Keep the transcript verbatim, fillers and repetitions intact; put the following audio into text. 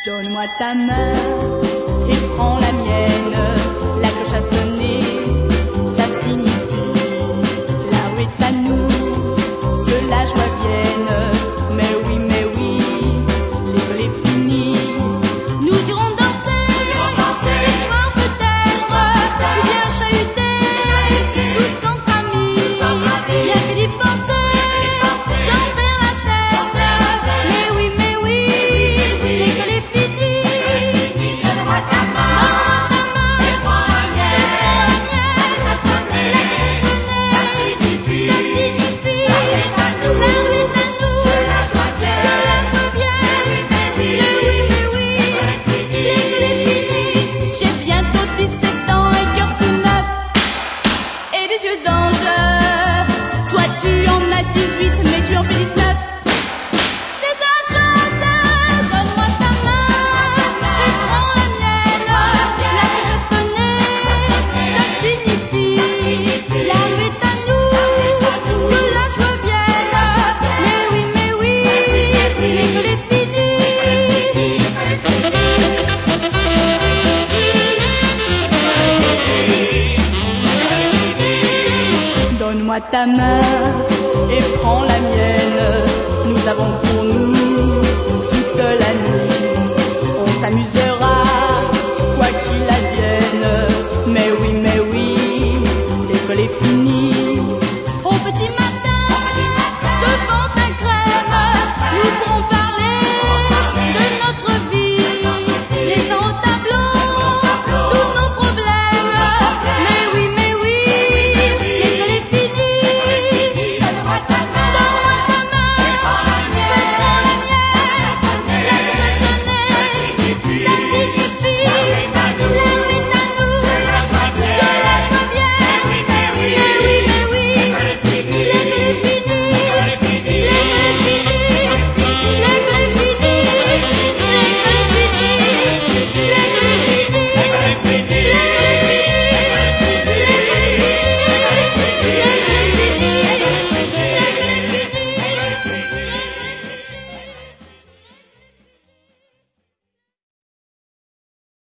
Donne-moi ta main et prends la mienne. La cloche a sonné, ça signifie la rue est à nous, que la joie vienne. Mais oui, mais oui, l'école est finie. Nous irons danser, ce soir peut-être, ou bien chahuter, tous entre amis. Bien fait d'y penser, j'en perds la tête. Mais oui, mais oui, l'école est finie. Donne-moi ta main et prends la mienne. La cloche a sonné, ça signifie la rue est à nous, que la joie vienne. Mais oui, mais oui, l'école est finie. J'ai bientôt dix-sept ans, un cœur tout neuf et des yeux d'ange. Toi tu en as dix-huit, mais tu en fais dix-neuf. C'est ça la chose. Donne-moi ta main et prends la mienne. La cloche a sonné, ça signifie la rue est à nous, que la joie vienne. Mais oui, mais oui, l'école est finie. Donne-moi ta main